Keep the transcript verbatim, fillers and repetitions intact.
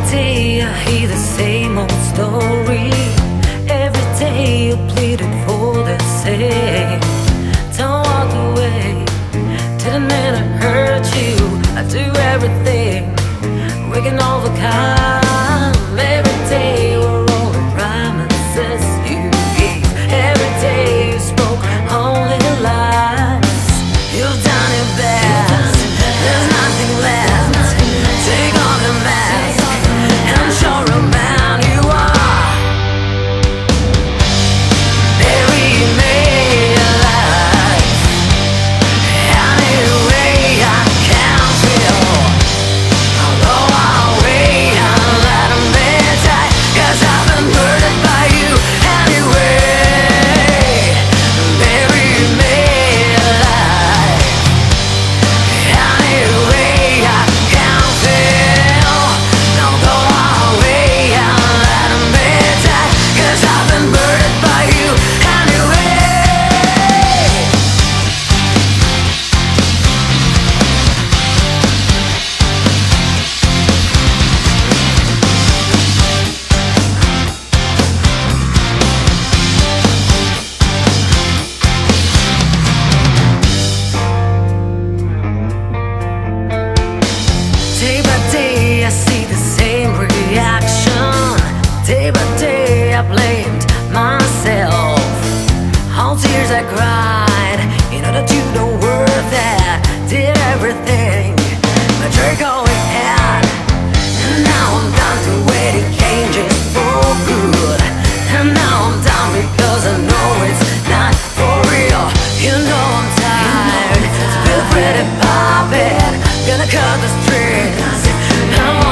day I hear the same old story. Every day you pleaded for the same. Don't walk away, didn't mean to hurt you. I do everything we can overcome. Every day we're all the promises you gave. Every day you spoke only lies. You've done your best, there's nothing left. Take off the mask and show a man you are. Bury me alive. Any way I can feel. I'll go away and let me die, 'cause I've been murdered by you anyway. Bury me alive. Any way I can feel. I'll go away and let me die, 'cause I've been murdered by you anyway. Day by day I see the same reaction. Day by day I blamed myself. All tears I cried, you know that you don't worth that. Did everything, but you're going out. And now I'm done to waiting changes for good. And now I'm done because I know it's not for real. You know I'm tired, it's been pretty poppin'. Gonna cut the strings.